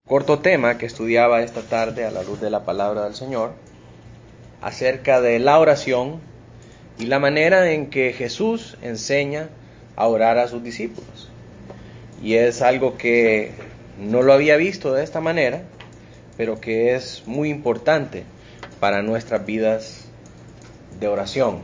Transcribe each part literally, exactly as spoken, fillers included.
corto tema que estudiaba esta tarde a la luz de la palabra del Señor acerca de la oración y la manera en que Jesús enseña a orar a sus discípulos. Y es algo que no lo había visto de esta manera, pero que es muy importante para nuestras vidas de oración.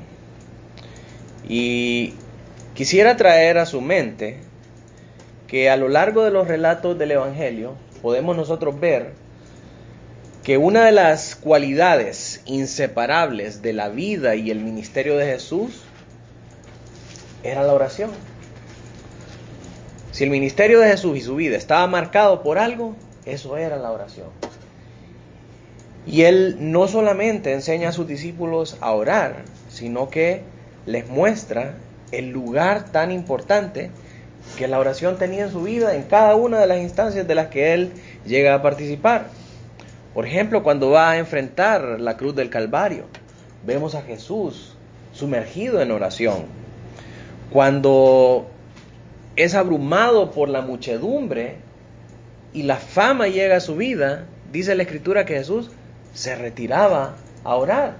Y quisiera traer a su mente que a lo largo de los relatos del Evangelio podemos nosotros ver que una de las cualidades inseparables de la vida y el ministerio de Jesús era la oración. Si el ministerio de Jesús y su vida estaba marcado por algo, eso era la oración. Y Él no solamente enseña a sus discípulos a orar, sino que les muestra el lugar tan importante que la oración tenía en su vida en cada una de las instancias de las que Él llega a participar. Por ejemplo, cuando va a enfrentar la cruz del Calvario, vemos a Jesús sumergido en oración. Cuando es abrumado por la muchedumbre y la fama llega a su vida, dice la Escritura que Jesús se retiraba a orar.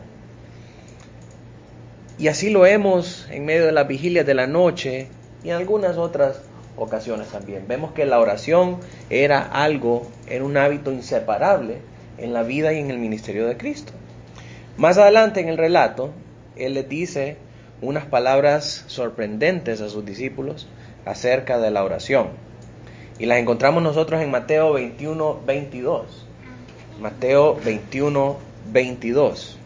Y así lo vemos en medio de las vigilias de la noche y en algunas otras ocasiones también. Vemos que la oración era algo, era un hábito inseparable en la vida y en el ministerio de Cristo. Más adelante en el relato, Él les dice unas palabras sorprendentes a sus discípulos acerca de la oración. Y las encontramos nosotros en Mateo veintiuno, veintidós. Mateo veintiuno, veintidós.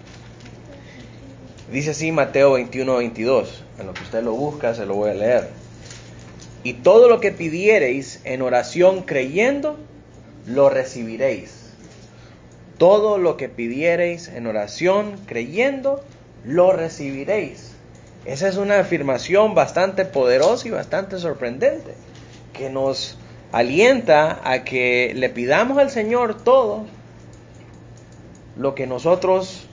Dice así Mateo veintiuno, veintidós. En lo que usted lo busca, se lo voy a leer. Y todo lo que pidiereis en oración creyendo, lo recibiréis. Todo lo que pidiereis en oración creyendo, lo recibiréis. Esa es una afirmación bastante poderosa y bastante sorprendente, que nos alienta a que le pidamos al Señor todo lo que nosotros,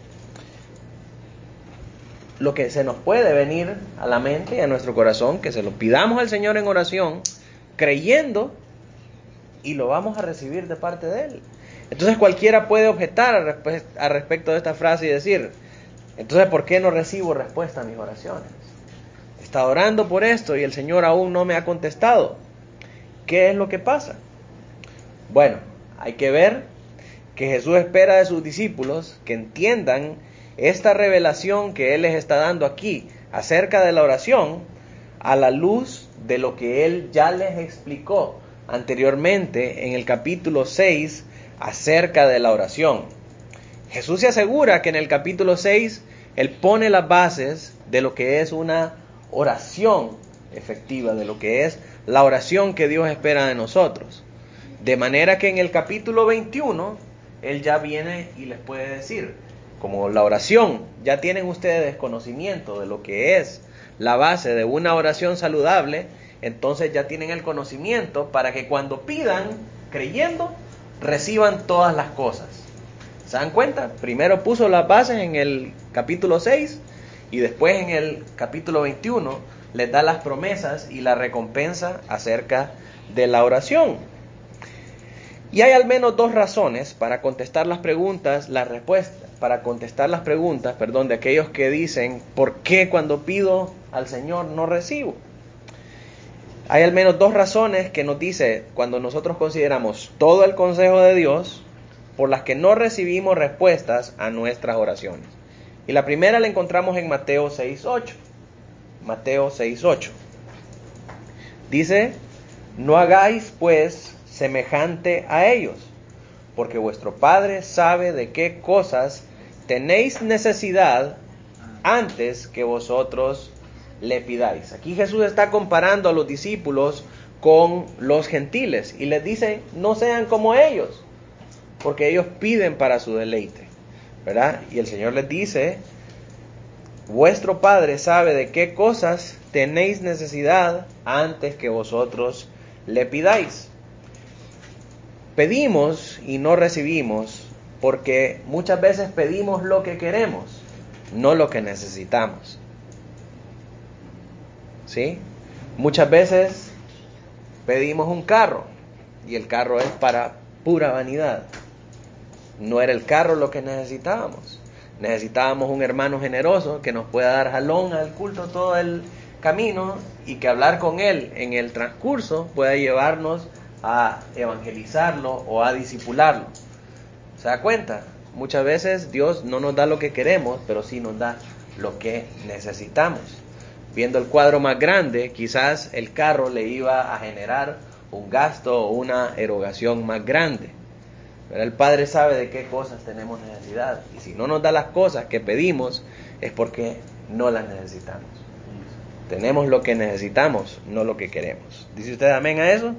lo que se nos puede venir a la mente y a nuestro corazón, que se lo pidamos al Señor en oración, creyendo, y lo vamos a recibir de parte de Él. Entonces cualquiera puede objetar al respe- al respecto de esta frase y decir, entonces ¿por qué no recibo respuesta a mis oraciones? He estado orando por esto y el Señor aún no me ha contestado. ¿Qué es lo que pasa? Bueno, hay que ver que Jesús espera de sus discípulos que entiendan esta revelación que Él les está dando aquí acerca de la oración a la luz de lo que Él ya les explicó anteriormente en el capítulo seis acerca de la oración. Jesús se asegura que en el capítulo seis Él pone las bases de lo que es una oración efectiva, de lo que es la oración que Dios espera de nosotros. De manera que en el capítulo veintiuno Él ya viene y les puede decir, como la oración, ya tienen ustedes conocimiento de lo que es la base de una oración saludable, entonces ya tienen el conocimiento para que cuando pidan, creyendo, reciban todas las cosas. ¿Se dan cuenta? Primero puso las bases en el capítulo seis y después en el capítulo veintiuno les da las promesas y la recompensa acerca de la oración. Y hay al menos dos razones para contestar las preguntas, las respuestas, para contestar las preguntas, perdón, de aquellos que dicen, ¿por qué cuando pido al Señor no recibo? Hay al menos dos razones que nos dice cuando nosotros consideramos todo el consejo de Dios por las que no recibimos respuestas a nuestras oraciones. Y la primera la encontramos en Mateo seis, ocho. Mateo seis, ocho. Dice, no hagáis pues semejante a ellos, porque vuestro Padre sabe de qué cosas tenéis necesidad antes que vosotros le pidáis. Aquí Jesús está comparando a los discípulos con los gentiles y les dice, no sean como ellos, porque ellos piden para su deleite, ¿verdad? Y el Señor les dice, vuestro Padre sabe de qué cosas tenéis necesidad antes que vosotros le pidáis. Pedimos y no recibimos porque muchas veces pedimos lo que queremos, no lo que necesitamos. ¿Sí? Muchas veces pedimos un carro y el carro es para pura vanidad. No era el carro lo que necesitábamos. Necesitábamos un hermano generoso que nos pueda dar jalón al culto todo el camino y que hablar con él en el transcurso pueda llevarnos a evangelizarlo o a discipularlo. ¿Se da cuenta? Muchas veces Dios no nos da lo que queremos, pero sí nos da lo que necesitamos. Viendo el cuadro más grande, quizás el carro le iba a generar un gasto o una erogación más grande. Pero el Padre sabe de qué cosas tenemos necesidad. Y si no nos da las cosas que pedimos, es porque no las necesitamos. Tenemos lo que necesitamos, no lo que queremos. ¿Dice usted amén a eso?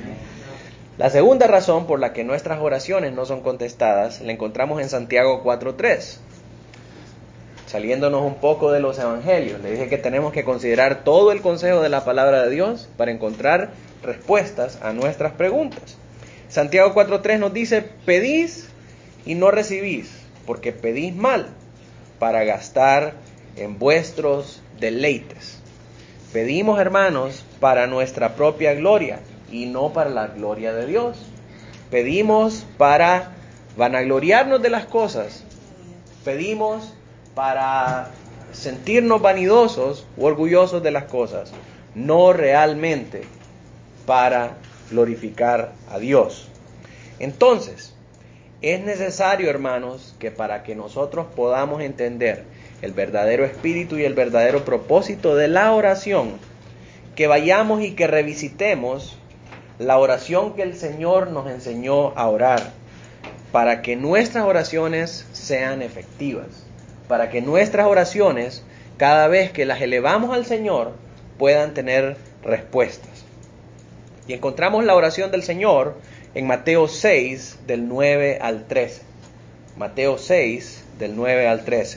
La segunda razón por la que nuestras oraciones no son contestadas la encontramos en Santiago cuatro tres. Saliéndonos un poco de los evangelios, le dije que tenemos que considerar todo el consejo de la palabra de Dios para encontrar respuestas a nuestras preguntas. Santiago cuatro tres nos dice: pedís y no recibís, porque pedís mal, para gastar en vuestros deleites. Pedimos, hermanos, para nuestra propia gloria y no para la gloria de Dios. Pedimos para vanagloriarnos de las cosas. Pedimos para sentirnos vanidosos u orgullosos de las cosas, no realmente para glorificar a Dios. Entonces, es necesario, hermanos, que para que nosotros podamos entender el verdadero espíritu y el verdadero propósito de la oración, que vayamos y que revisitemos la oración que el Señor nos enseñó a orar, para que nuestras oraciones sean efectivas, para que nuestras oraciones, cada vez que las elevamos al Señor, puedan tener respuestas. Y encontramos la oración del Señor en Mateo seis, del nueve al trece. Mateo seis, del nueve al trece.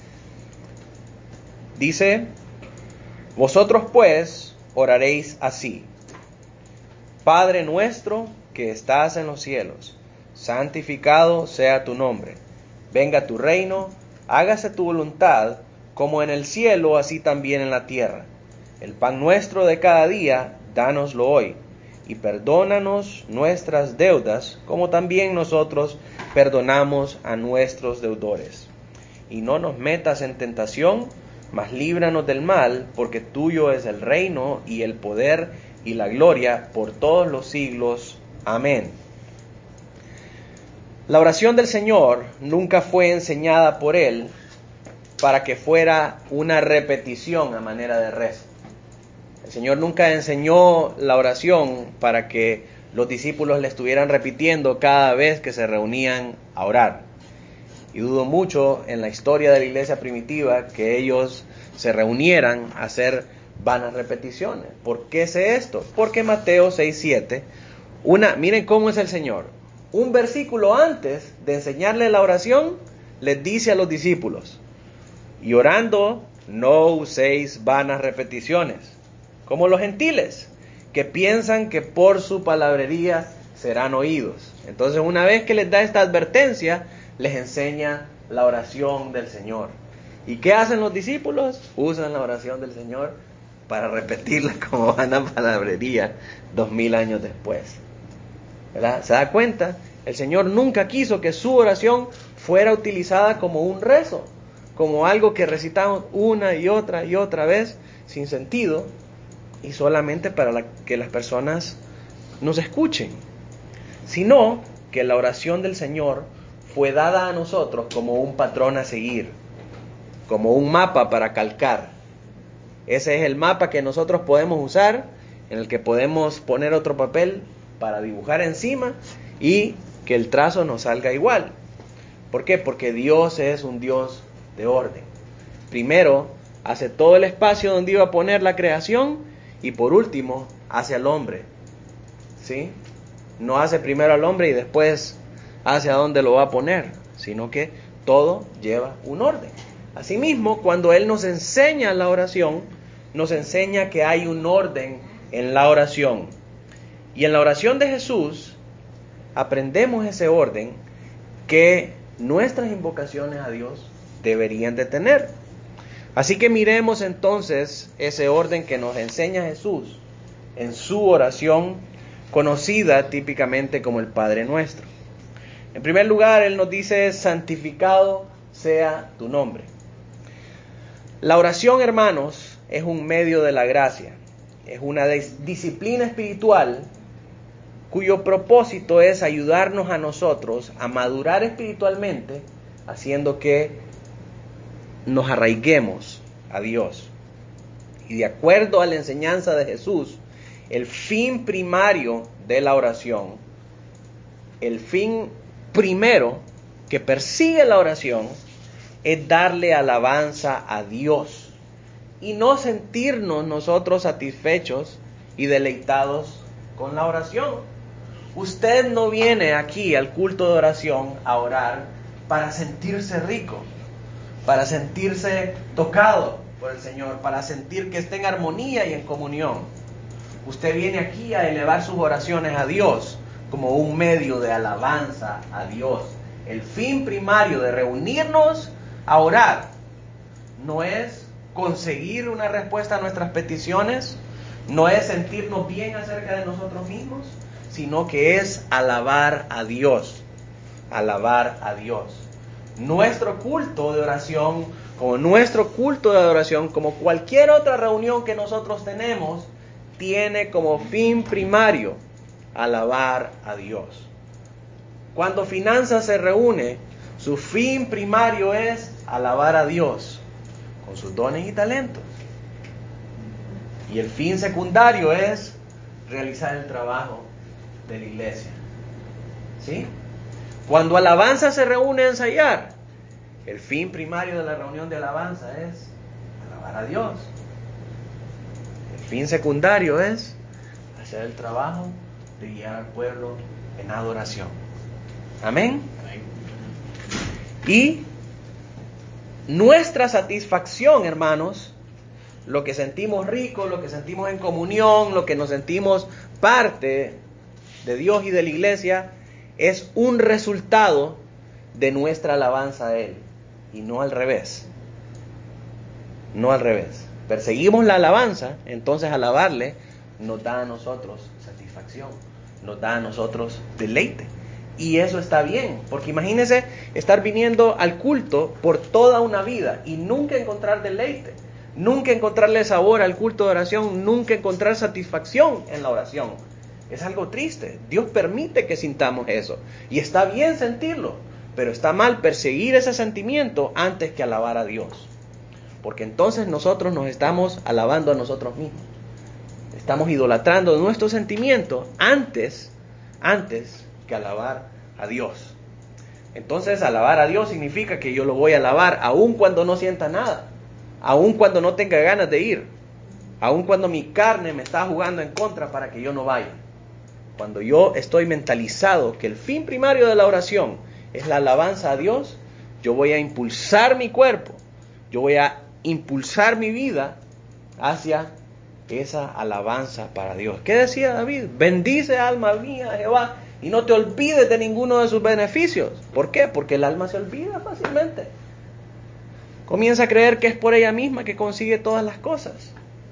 Dice: vosotros pues oraréis así: Padre nuestro que estás en los cielos, santificado sea tu nombre. Venga tu reino, hágase tu voluntad, como en el cielo, así también en la tierra. El pan nuestro de cada día, dánoslo hoy. Y perdónanos nuestras deudas, como también nosotros perdonamos a nuestros deudores. Y no nos metas en tentación, mas líbranos del mal, porque tuyo es el reino y el poder y la gloria por todos los siglos. Amén. La oración del Señor nunca fue enseñada por Él para que fuera una repetición a manera de rezo. El Señor nunca enseñó la oración para que los discípulos le estuvieran repitiendo cada vez que se reunían a orar. Y dudo mucho en la historia de la iglesia primitiva que ellos se reunieran a hacer vanas repeticiones. ¿Por qué sé esto? Porque Mateo seis siete, una, miren cómo es el Señor. Un versículo antes de enseñarle la oración, les dice a los discípulos: y orando, no uséis vanas repeticiones, como los gentiles, que piensan que por su palabrería serán oídos. Entonces, una vez que les da esta advertencia, les enseña la oración del Señor. ¿Y qué hacen los discípulos? Usan la oración del Señor para repetirla como vana palabrería dos mil años después. ¿Verdad? ¿Se da cuenta? El Señor nunca quiso que su oración fuera utilizada como un rezo, como algo que recitamos una y otra y otra vez sin sentido, y solamente para la, que las personas nos escuchen, sino que la oración del Señor fue dada a nosotros como un patrón a seguir, como un mapa para calcar. Ese es el mapa que nosotros podemos usar, en el que podemos poner otro papel para dibujar encima y que el trazo nos salga igual. ¿Por qué? Porque Dios es un Dios de orden. Primero hace todo el espacio donde iba a poner la creación, y por último hace al hombre. ¿Sí? No hace primero al hombre y después hace a dónde lo va a poner, sino que todo lleva un orden. Asimismo, cuando Él nos enseña la oración, nos enseña que hay un orden en la oración. Y en la oración de Jesús aprendemos ese orden que nuestras invocaciones a Dios deberían de tener. Así que miremos entonces ese orden que nos enseña Jesús en su oración conocida típicamente como el Padre Nuestro. En primer lugar, Él nos dice, santificado sea tu nombre. La oración, hermanos, es un medio de la gracia. Es una disciplina espiritual cuyo propósito es ayudarnos a nosotros a madurar espiritualmente, haciendo que nos arraiguemos a Dios. Y de acuerdo a la enseñanza de Jesús, el fin primario de la oración, el fin primero que persigue la oración, es darle alabanza a Dios y no sentirnos nosotros satisfechos y deleitados con la oración. Usted no viene aquí al culto de oración a orar para sentirse rico, para sentirse tocado por el Señor, para sentir que está en armonía y en comunión. Usted viene aquí a elevar sus oraciones a Dios como un medio de alabanza a Dios. El fin primario de reunirnos a orar no es conseguir una respuesta a nuestras peticiones, no es sentirnos bien acerca de nosotros mismos, sino que es alabar a Dios, alabar a Dios. Nuestro culto de oración, como nuestro culto de adoración, como cualquier otra reunión que nosotros tenemos, tiene como fin primario alabar a Dios. Cuando Finanzas se reúne, su fin primario es alabar a Dios con sus dones y talentos. Y el fin secundario es realizar el trabajo de la iglesia. ¿Sí? Cuando alabanza se reúne a ensayar, el fin primario de la reunión de alabanza es alabar a Dios. El fin secundario es hacer el trabajo de guiar al pueblo en adoración. Amén. Y nuestra satisfacción, hermanos, lo que sentimos rico, lo que sentimos en comunión, lo que nos sentimos parte de Dios y de la iglesia, es un resultado de nuestra alabanza a Él, y no al revés. No al revés. Perseguimos la alabanza, entonces alabarle nos da a nosotros satisfacción, nos da a nosotros deleite. Y eso está bien, porque imagínense estar viniendo al culto por toda una vida y nunca encontrar deleite, nunca encontrarle sabor al culto de oración, nunca encontrar satisfacción en la oración. Es algo triste. Dios permite que sintamos eso. Y está bien sentirlo, pero está mal perseguir ese sentimiento antes que alabar a Dios. Porque entonces nosotros nos estamos alabando a nosotros mismos. Estamos idolatrando nuestro sentimiento antes, antes que alabar a Dios. Entonces alabar a Dios significa que yo lo voy a alabar aun cuando no sienta nada, aun cuando no tenga ganas de ir, aun cuando mi carne me está jugando en contra para que yo no vaya. Cuando yo estoy mentalizado que el fin primario de la oración es la alabanza a Dios, yo voy a impulsar mi cuerpo, yo voy a impulsar mi vida hacia esa alabanza para Dios. ¿Qué decía David? Bendice, alma mía, a Jehová, y no te olvides de ninguno de sus beneficios. ¿Por qué? Porque el alma se olvida fácilmente. Comienza a creer que es por ella misma que consigue todas las cosas.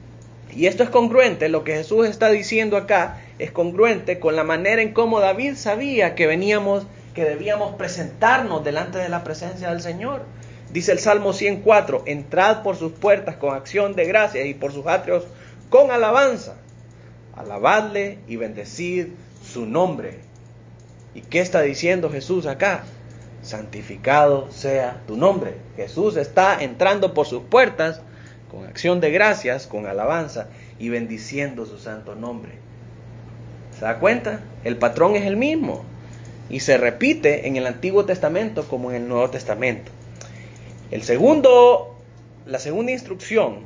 Y esto es congruente, lo que Jesús está diciendo acá es congruente con la manera en cómo David sabía que veníamos, que debíamos presentarnos delante de la presencia del Señor. Dice el Salmo ciento cuatro, entrad por sus puertas con acción de gracias y por sus atrios con alabanza. Alabadle y bendecid su nombre. ¿Y qué está diciendo Jesús acá? Santificado sea tu nombre. Jesús está entrando por sus puertas con acción de gracias, con alabanza y bendiciendo su santo nombre. ¿Se da cuenta? El patrón es el mismo y se repite en el Antiguo Testamento como en el Nuevo Testamento. El segundo, la segunda instrucción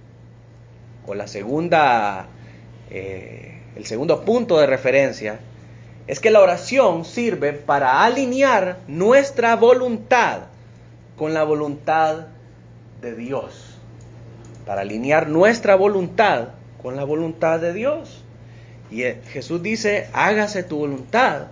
o la segunda, eh, el segundo punto de referencia es que la oración sirve para alinear nuestra voluntad con la voluntad de Dios. Para alinear nuestra voluntad con la voluntad de Dios. Y Jesús dice, hágase tu voluntad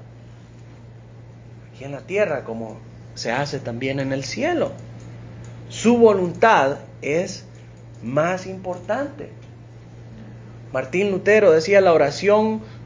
aquí en la tierra como se hace también en el cielo. Su voluntad es más importante. Martín Lutero decía, la oración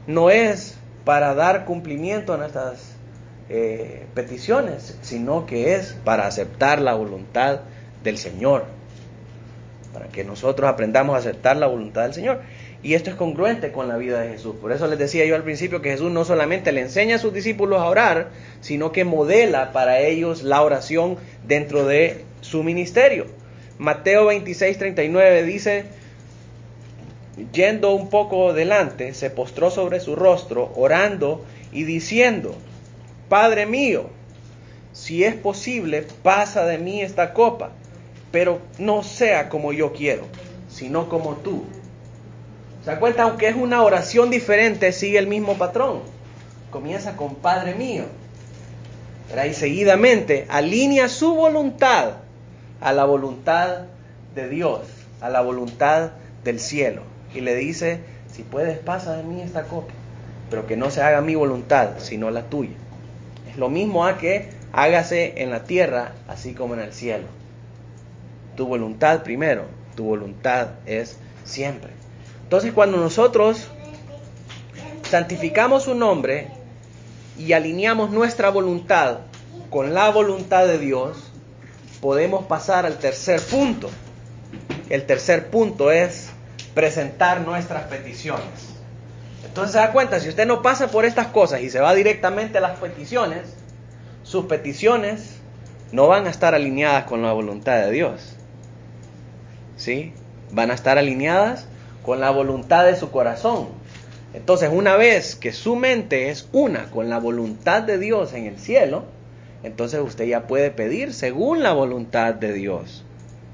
no es para dar cumplimiento a nuestras eh, peticiones, sino que es para aceptar la voluntad del Señor, para que nosotros aprendamos a aceptar la voluntad del Señor. Y esto es congruente con la vida de Jesús. Por eso les decía yo al principio que Jesús no solamente le enseña a sus discípulos a orar, sino que modela para ellos la oración dentro de su ministerio. Mateo veintiséis, treinta y nueve dice: yendo un poco delante, se postró sobre su rostro, orando y diciendo: Padre mío, si es posible, pasa de mí esta copa, pero no sea como yo quiero, sino como tú. ¿Se da cuenta? Aunque es una oración diferente, sigue el mismo patrón. Comienza con Padre mío, ¿verdad? Y seguidamente alinea su voluntad a la voluntad de Dios, a la voluntad del cielo. Y le dice: si puedes, pasa de mí esta copa, pero que no se haga mi voluntad, sino la tuya. Es lo mismo a que hágase en la tierra, así como en el cielo. Tu voluntad primero, tu voluntad es siempre. Entonces, cuando nosotros santificamos su nombre y alineamos nuestra voluntad con la voluntad de Dios, podemos pasar al tercer punto. El tercer punto es presentar nuestras peticiones. Entonces se da cuenta, si usted no pasa por estas cosas y se va directamente a las peticiones, sus peticiones no van a estar alineadas con la voluntad de Dios. ¿Sí? Van a estar alineadas con la voluntad de su corazón. Entonces, una vez que su mente es una con la voluntad de Dios en el cielo, entonces usted ya puede pedir según la voluntad de Dios.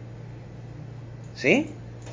¿Sí?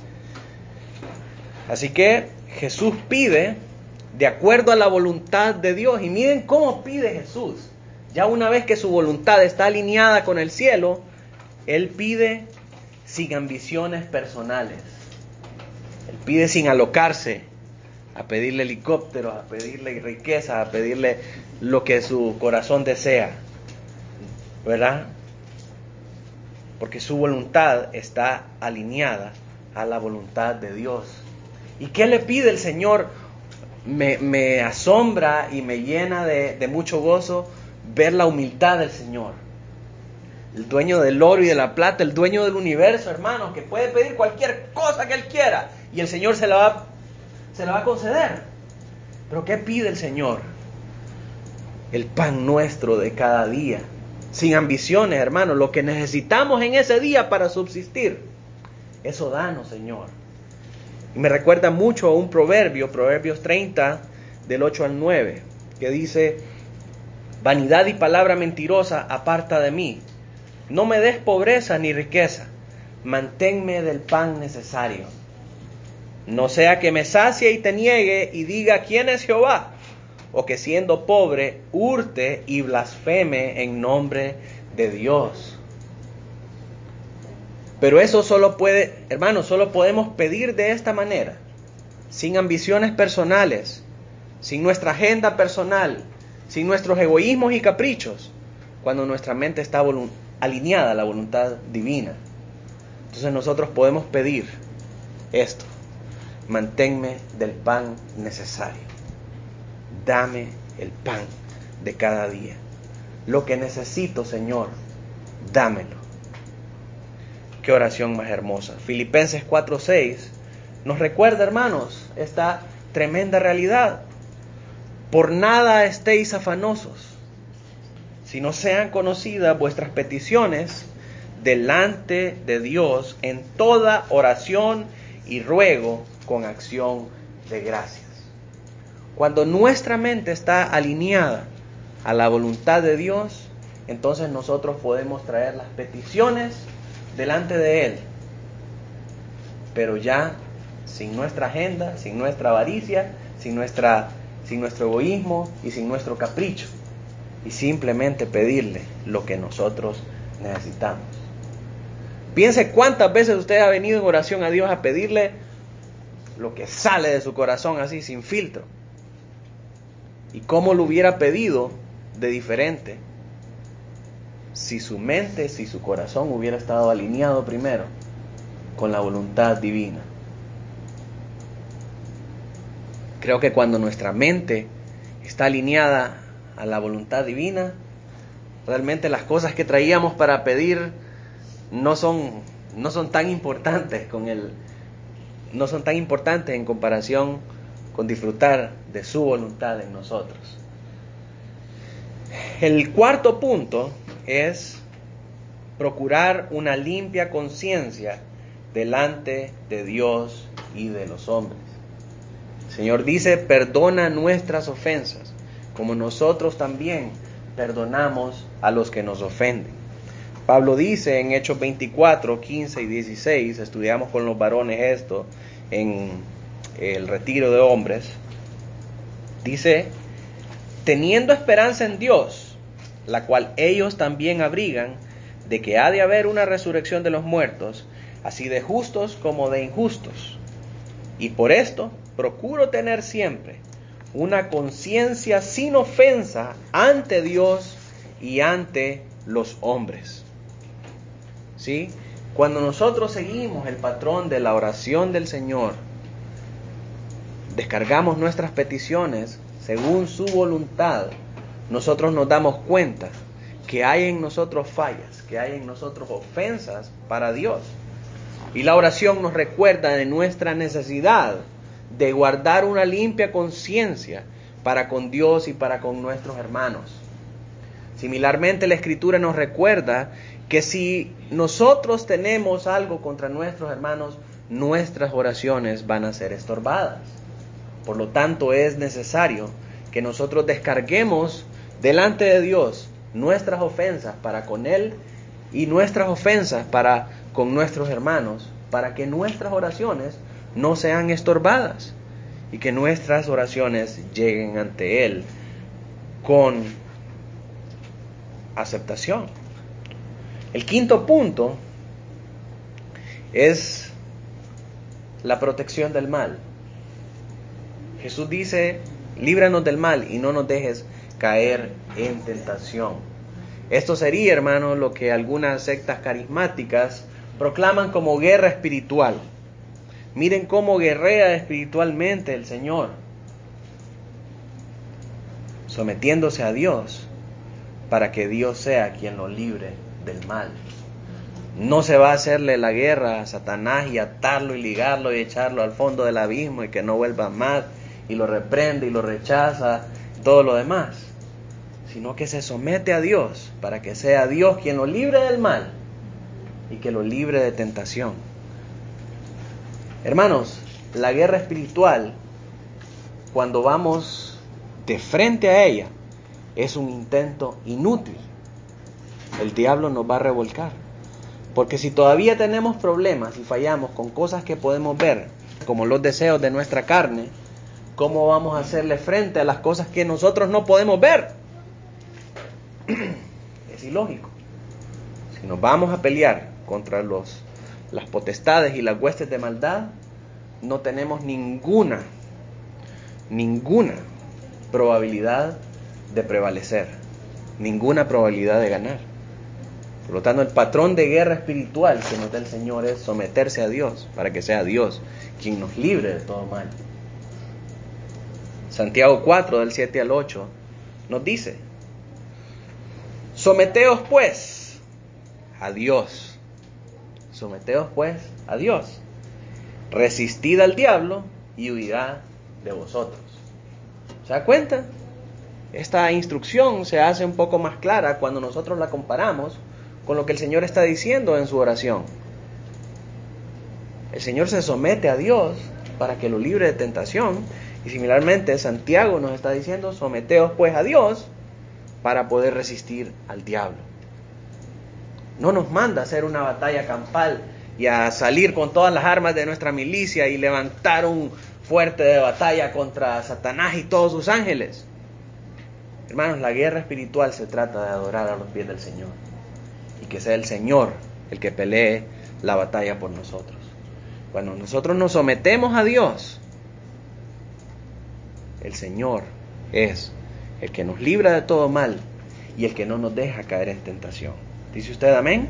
Así que Jesús pide de acuerdo a la voluntad de Dios. Y miren cómo pide Jesús. Ya una vez que su voluntad está alineada con el cielo, Él pide sin ambiciones personales. Él pide sin alocarse, a pedirle helicópteros, a pedirle riqueza, a pedirle lo que su corazón desea, ¿verdad? Porque su voluntad está alineada a la voluntad de Dios. ¿Y qué le pide el Señor? Me, me asombra y me llena de, de mucho gozo ver la humildad del Señor. El dueño del oro y de la plata, el dueño del universo, hermanos, que puede pedir cualquier cosa que Él quiera y el Señor se la va, se la va a conceder. ¿Pero qué pide el Señor? El pan nuestro de cada día. Sin ambiciones, hermanos, lo que necesitamos en ese día para subsistir. Eso danos, Señor. Y me recuerda mucho a un proverbio, Proverbios treinta, del ocho al nueve, que dice: vanidad y palabra mentirosa aparta de mí. No me des pobreza ni riqueza, manténme del pan necesario. No sea que me sacie y te niegue y diga: ¿quién es Jehová? O que siendo pobre hurte y blasfeme en nombre de Dios. Pero eso solo puede, hermanos, solo podemos pedir de esta manera, sin ambiciones personales, sin nuestra agenda personal, sin nuestros egoísmos y caprichos, cuando nuestra mente está volu- alineada a la voluntad divina. Entonces nosotros podemos pedir esto: manténme del pan necesario. Dame el pan de cada día. Lo que necesito, Señor, dámelo. Qué oración más hermosa. Filipenses cuatro seis nos recuerda, hermanos, esta tremenda realidad. Por nada estéis afanosos, sino sean conocidas vuestras peticiones delante de Dios en toda oración y ruego con acción de gracias. Cuando nuestra mente está alineada a la voluntad de Dios, entonces nosotros podemos traer las peticiones delante de Él, pero ya sin nuestra agenda, sin nuestra avaricia, sin, nuestra, sin nuestro egoísmo y sin nuestro capricho, y simplemente pedirle lo que nosotros necesitamos. Piense cuántas veces usted ha venido en oración a Dios a pedirle lo que sale de su corazón así, sin filtro, y cómo lo hubiera pedido de diferente si su mente, si su corazón hubiera estado alineado primero con la voluntad divina. Creo que cuando nuestra mente está alineada a la voluntad divina, realmente las cosas que traíamos para pedir no son, no son tan importantes con el, no son tan importantes en comparación con disfrutar de su voluntad en nosotros. El cuarto punto es procurar una limpia conciencia delante de Dios y de los hombres. El Señor dice, perdona nuestras ofensas, como nosotros también perdonamos a los que nos ofenden. Pablo dice en Hechos veinticuatro, quince y dieciséis, estudiamos con los varones esto en el retiro de hombres, dice, teniendo esperanza en Dios, la cual ellos también abrigan, de que ha de haber una resurrección de los muertos, así de justos como de injustos. Y por esto procuro tener siempre una conciencia sin ofensa ante Dios y ante los hombres. ¿Sí? Cuando nosotros seguimos el patrón de la oración del Señor, descargamos nuestras peticiones según su voluntad, nosotros nos damos cuenta que hay en nosotros fallas, que hay en nosotros ofensas para Dios. Y la oración nos recuerda de nuestra necesidad de guardar una limpia conciencia para con Dios y para con nuestros hermanos. Similarmente, la Escritura nos recuerda que si nosotros tenemos algo contra nuestros hermanos, nuestras oraciones van a ser estorbadas. Por lo tanto, es necesario que nosotros descarguemos delante de Dios nuestras ofensas para con Él y nuestras ofensas para con nuestros hermanos, para que nuestras oraciones no sean estorbadas y que nuestras oraciones lleguen ante Él con aceptación. El quinto punto es la protección del mal. Jesús dice, líbranos del mal y no nos dejes caer en tentación. Esto sería, hermanos, lo que algunas sectas carismáticas proclaman como guerra espiritual. Miren cómo guerrea espiritualmente el Señor, sometiéndose a Dios para que Dios sea quien lo libre del mal. No se va a hacerle la guerra a Satanás y atarlo y ligarlo y echarlo al fondo del abismo y que no vuelva más y lo reprende y lo rechaza, todo lo demás, sino que se somete a Dios para que sea Dios quien lo libre del mal y que lo libre de tentación. Hermanos, la guerra espiritual, cuando vamos de frente a ella, es un intento inútil. El diablo nos va a revolcar. Porque si todavía tenemos problemas y fallamos con cosas que podemos ver, como los deseos de nuestra carne, ¿cómo vamos a hacerle frente a las cosas que nosotros no podemos ver? Es ilógico. Si nos vamos a pelear contra los, las potestades y las huestes de maldad, no tenemos ninguna, ninguna probabilidad de prevalecer, ninguna probabilidad de ganar. Por lo tanto, el patrón de guerra espiritual que nos da el Señor es someterse a Dios, para que sea Dios quien nos libre de todo mal. Santiago cuatro, del siete al ocho, nos dice, someteos pues a Dios, someteos pues a Dios, resistid al diablo y huirá de vosotros. ¿Se da cuenta? Esta instrucción se hace un poco más clara cuando nosotros la comparamos con lo que el Señor está diciendo en su oración. El Señor se somete a Dios para que lo libre de tentación, y similarmente Santiago nos está diciendo, someteos pues a Dios para poder resistir al diablo. No nos manda a hacer una batalla campal y a salir con todas las armas de nuestra milicia y levantar un fuerte de batalla contra Satanás y todos sus ángeles. Hermanos, la guerra espiritual se trata de adorar a los pies del Señor y que sea el Señor el que pelee la batalla por nosotros. Cuando nosotros nos sometemos a Dios, el Señor es el que nos libra de todo mal y el que no nos deja caer en tentación. ¿Dice usted amén?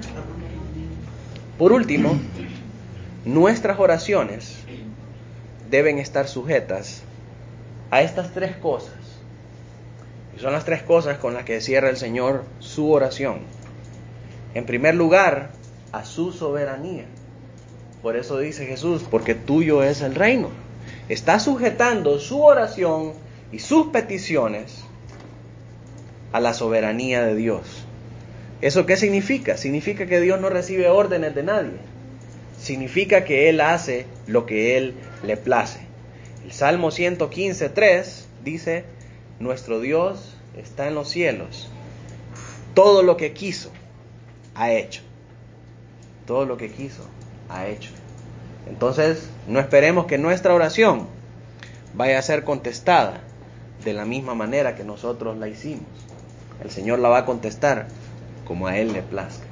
Por último, nuestras oraciones deben estar sujetas a estas tres cosas. Y son las tres cosas con las que cierra el Señor su oración. En primer lugar, a su soberanía. Por eso dice Jesús, porque tuyo es el reino. Está sujetando su oración y sus peticiones a la soberanía de Dios. ¿Eso qué significa? Significa que Dios no recibe órdenes de nadie. Significa que Él hace lo que Él le place. El Salmo ciento quince, tres dice, nuestro Dios está en los cielos. Todo lo que quiso, ha hecho. Todo lo que quiso, ha hecho. Entonces, no esperemos que nuestra oración vaya a ser contestada de la misma manera que nosotros la hicimos. El Señor la va a contestar como a Él le plazca.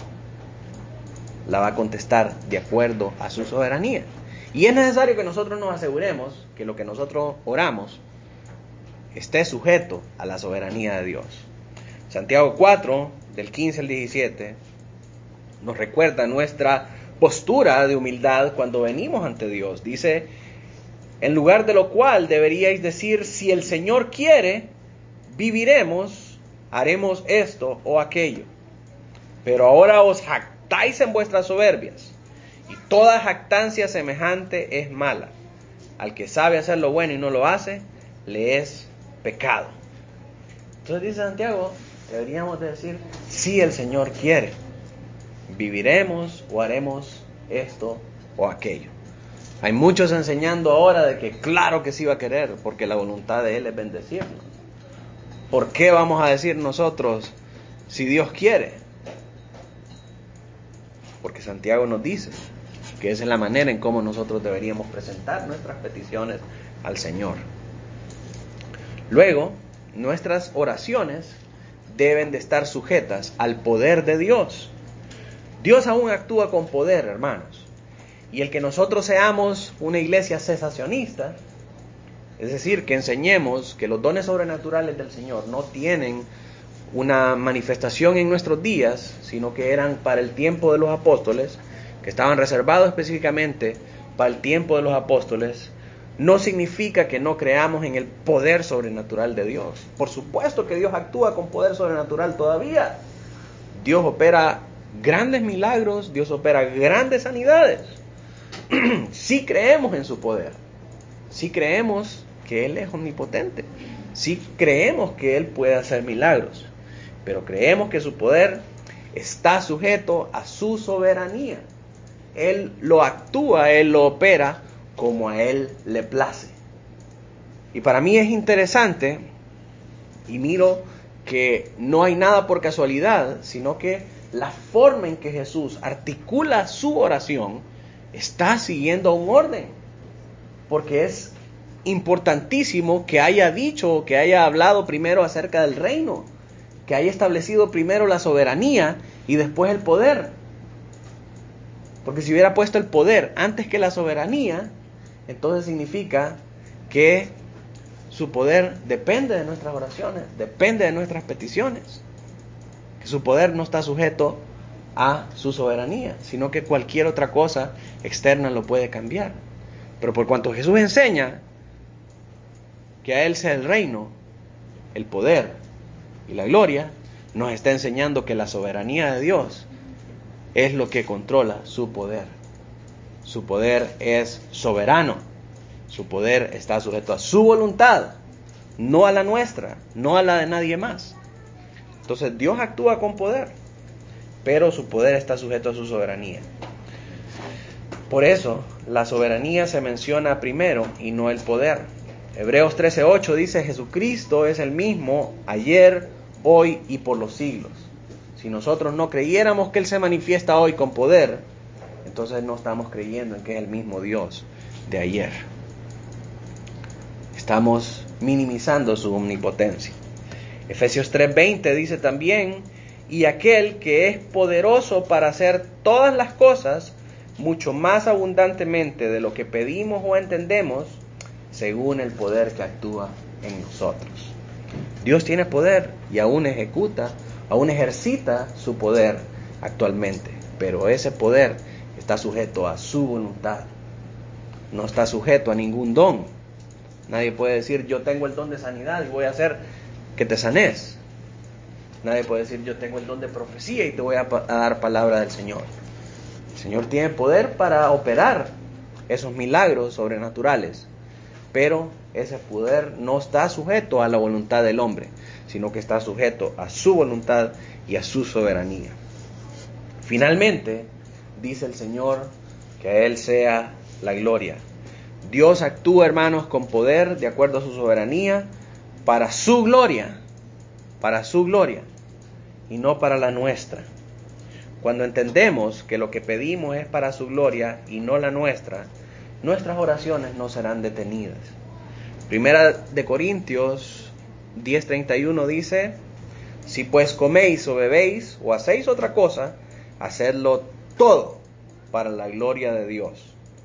La va a contestar de acuerdo a su soberanía. Y es necesario que nosotros nos aseguremos que lo que nosotros oramos esté sujeto a la soberanía de Dios. Santiago cuatro, del quince al diecisiete, nos recuerda nuestra postura de humildad cuando venimos ante Dios. Dice, en lugar de lo cual deberíais decir, si el Señor quiere, viviremos, haremos esto o aquello. Pero ahora os jactáis en vuestras soberbias, y toda jactancia semejante es mala. Al que sabe hacer lo bueno y no lo hace, le es pecado. Entonces dice Santiago, deberíamos decir, si el Señor quiere, viviremos o haremos esto o aquello. Hay muchos enseñando ahora de que claro que sí va a querer, porque la voluntad de Él es bendecirnos. ¿Por qué vamos a decir nosotros, si Dios quiere? Porque Santiago nos dice que esa es la manera en cómo nosotros deberíamos presentar nuestras peticiones al Señor. Luego, nuestras oraciones deben de estar sujetas al poder de Dios. Dios aún actúa con poder, hermanos. Y el que nosotros seamos una iglesia cesacionista, es decir, que enseñemos que los dones sobrenaturales del Señor no tienen una manifestación en nuestros días, sino que eran para el tiempo de los apóstoles, que estaban reservados específicamente para el tiempo de los apóstoles, no significa que no creamos en el poder sobrenatural de Dios. Por supuesto que Dios actúa con poder sobrenatural todavía. Dios opera grandes milagros, Dios opera grandes sanidades. Sí creemos en su poder, sí creemos que Él es omnipotente, sí creemos que Él puede hacer milagros, pero creemos que su poder está sujeto a su soberanía. Él lo actúa, Él lo opera como a Él le place. Y para mí es interesante, y miro que no hay nada por casualidad, sino que la forma en que Jesús articula su oración está siguiendo un orden, porque es importantísimo que haya dicho, que haya hablado primero acerca del reino, que haya establecido primero la soberanía y después el poder. Porque si hubiera puesto el poder antes que la soberanía, entonces significa que su poder depende de nuestras oraciones, depende de nuestras peticiones, que su poder no está sujeto a su soberanía, sino que cualquier otra cosa externa lo puede cambiar. Pero por cuanto Jesús enseña que a Él sea el reino, el poder y la gloria, nos está enseñando que la soberanía de Dios es lo que controla su poder. Su poder es soberano, su poder está sujeto a su voluntad, no a la nuestra, no a la de nadie más. Entonces Dios actúa con poder, pero su poder está sujeto a su soberanía. Por eso, la soberanía se menciona primero y no el poder. Hebreos trece ocho dice, Jesucristo es el mismo ayer, hoy y por los siglos. Si nosotros no creyéramos que Él se manifiesta hoy con poder, entonces no estamos creyendo en que es el mismo Dios de ayer. Estamos minimizando su omnipotencia. Efesios tres veinte dice también, y aquel que es poderoso para hacer todas las cosas, mucho más abundantemente de lo que pedimos o entendemos, según el poder que actúa en nosotros. Dios tiene poder y aún ejecuta, aún ejercita su poder actualmente, pero ese poder está sujeto a su voluntad. no está sujeto a ningún don. Nadie puede decir, yo tengo el don de sanidad y voy a hacer que te sanes. Nadie puede decir, yo tengo el don de profecía y te voy a, pa- a dar palabra del Señor. El Señor tiene poder para operar esos milagros sobrenaturales, pero ese poder no está sujeto a la voluntad del hombre, sino que está sujeto a su voluntad y a su soberanía. Finalmente, dice el Señor, que a Él sea la gloria. Dios actúa, hermanos, con poder de acuerdo a su soberanía, para su gloria, para su gloria, y no para la nuestra. Cuando entendemos que lo que pedimos es para su gloria y no la nuestra, nuestras oraciones no serán detenidas. Primera de Corintios diez treinta y uno dice, si pues coméis o bebéis o hacéis otra cosa, hacedlo todo para la gloria de Dios.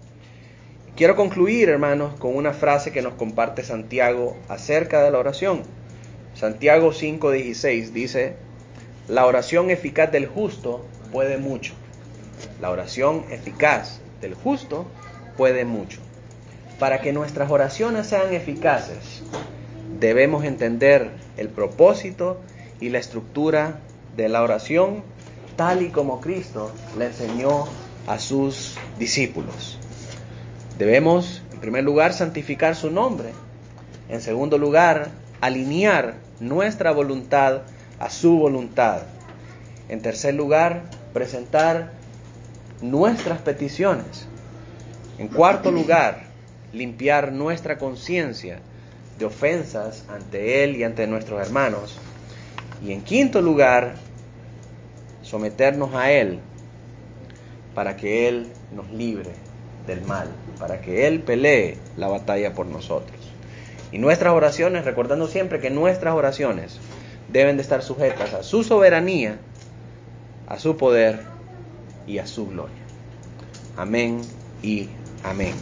Quiero concluir, hermanos, con una frase que nos comparte Santiago acerca de la oración. Santiago cinco dieciséis dice, la oración eficaz del justo puede mucho. La oración eficaz del justo puede mucho. Para que nuestras oraciones sean eficaces, debemos entender el propósito y la estructura de la oración, tal y como Cristo le enseñó a sus discípulos. Debemos, en primer lugar, santificar su nombre. En segundo lugar, alinear nuestra voluntad a su voluntad. En tercer lugar, presentar nuestras peticiones. En cuarto lugar, limpiar nuestra conciencia de ofensas ante Él y ante nuestros hermanos. Y en quinto lugar, someternos a Él para que Él nos libre del mal, para que Él pelee la batalla por nosotros. Y nuestras oraciones, recordando siempre que nuestras oraciones deben de estar sujetas a su soberanía, a su poder y a su gloria. Amén y amén.